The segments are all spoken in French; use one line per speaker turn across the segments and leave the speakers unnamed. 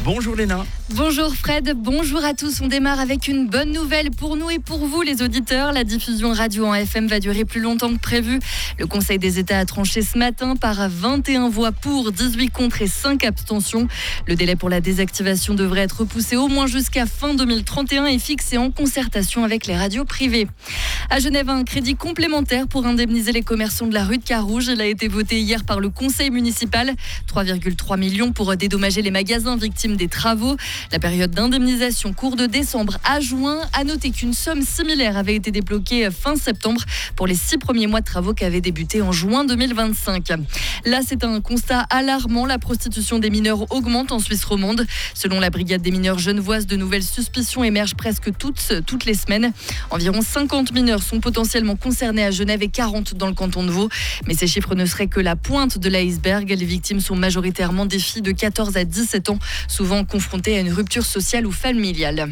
Bonjour Léna.
Bonjour Fred, bonjour à tous. On démarre avec une bonne nouvelle pour nous et pour vous les auditeurs. La diffusion radio en FM va durer plus longtemps que prévu. Le Conseil des États a tranché ce matin par 21 voix pour, 18 contre et 5 abstentions. Le délai pour la désactivation devrait être repoussé au moins jusqu'à fin 2031 et fixé en concertation avec les radios privées. À Genève, un crédit complémentaire pour indemniser les commerçants de la rue de Carouge. Il a été voté hier par le conseil municipal. 3,3 millions pour dédommager les magasins victimes des travaux. La période d'indemnisation court de décembre à juin. À noter qu'une somme similaire avait été débloquée fin septembre pour les 6 premiers mois de travaux qui avaient débuté en juin 2025. Là, c'est un constat alarmant. La prostitution des mineurs augmente en Suisse romande. Selon la brigade des mineurs genevoises, de nouvelles suspicions émergent presque toutes les semaines. Environ 50 mineurs sont potentiellement concernés à Genève et 40 dans le canton de Vaud. Mais ces chiffres ne seraient que la pointe de l'iceberg. Les victimes sont majoritairement des filles de 14 à 17 ans, souvent confrontées à une rupture sociale ou familiale.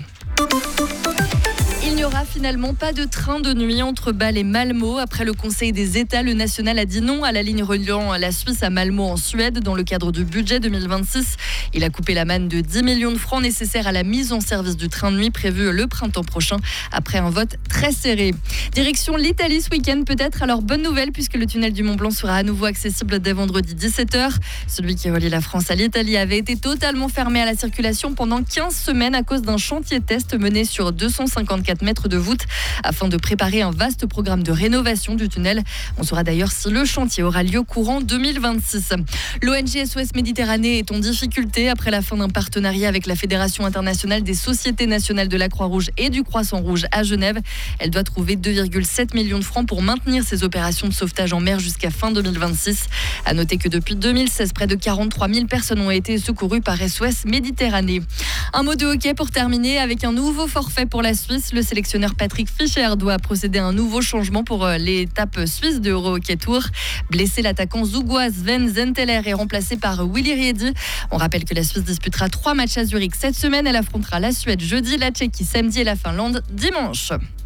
Il n'y aura finalement pas de train de nuit entre Bâle et Malmö. Après le Conseil des États, le national a dit non à la ligne reliant la Suisse à Malmö en Suède dans le cadre du budget 2026. Il a coupé la manne de 10 millions de francs nécessaires à la mise en service du train de nuit prévu le printemps prochain après un vote très serré. Direction l'Italie ce week-end peut-être. Alors bonne nouvelle puisque le tunnel du Mont-Blanc sera à nouveau accessible dès vendredi 17h. Celui qui relie la France à l'Italie avait été totalement fermé à la circulation pendant 15 semaines à cause d'un chantier test mené sur 254 mètres de voûte afin de préparer un vaste programme de rénovation du tunnel. On saura d'ailleurs si le chantier aura lieu courant 2026. L'ONG SOS Méditerranée est en difficulté après la fin d'un partenariat avec la Fédération internationale des sociétés nationales de la Croix-Rouge et du Croissant-Rouge à Genève. Elle doit trouver 2,7 millions de francs pour maintenir ses opérations de sauvetage en mer jusqu'à fin 2026. À noter que depuis 2016, près de 43 000 personnes ont été secourues par SOS Méditerranée. Un mot de hockey pour terminer avec un nouveau forfait pour la Suisse. Le sélectionneur Patrick Fischer doit procéder à un nouveau changement pour l'étape suisse de Euro Hockey Tour. Blessé, l'attaquant zougois Sven Zenteler est remplacé par Willy Riedi. On rappelle que la Suisse disputera 3 matchs à Zurich cette semaine. Elle affrontera la Suède jeudi, la Tchéquie samedi et la Finlande dimanche.